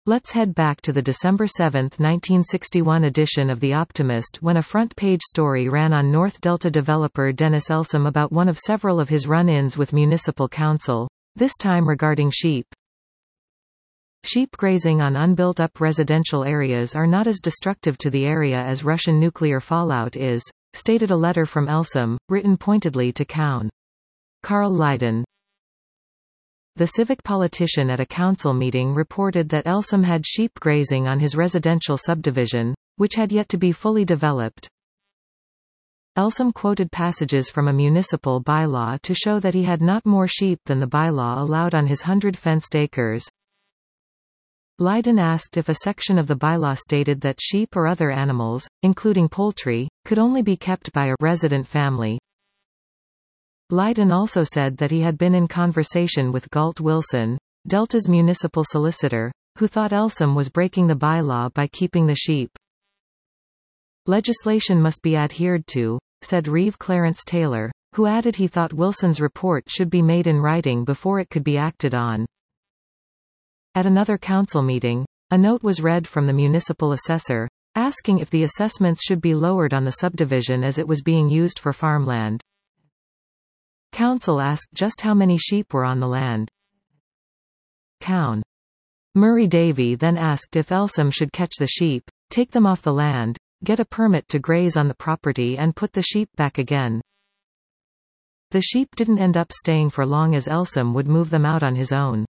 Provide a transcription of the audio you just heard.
Let's head back to the December 7, 1961 edition of The Optimist when a front-page story ran on North Delta developer Dennis Elsom about one of several of his run-ins with municipal council, this time regarding sheep. Sheep grazing on unbuilt-up residential areas are not as destructive to the area as Russian nuclear fallout is, stated a letter from Elsom, written pointedly to Count Carl Lydon. The civic politician at a council meeting reported that Elsom had sheep grazing on his residential subdivision, which had yet to be fully developed. Elsom quoted passages from a municipal bylaw to show that he had not more sheep than the bylaw allowed on his 100 fenced acres. Lydon asked if a section of the bylaw stated that sheep or other animals, including poultry, could only be kept by a resident family. Lydon also said that he had been in conversation with Galt Wilson, Delta's municipal solicitor, who thought Elsom was breaking the bylaw by keeping the sheep. Legislation must be adhered to, said Reeve Clarence Taylor, who added he thought Wilson's report should be made in writing before it could be acted on. At another council meeting, a note was read from the municipal assessor, asking if the assessments should be lowered on the subdivision as it was being used for farmland. Council asked just how many sheep were on the land. Count Murray Davy then asked if Elsom should catch the sheep, take them off the land, get a permit to graze on the property and put the sheep back again. The sheep didn't end up staying for long as Elsom would move them out on his own.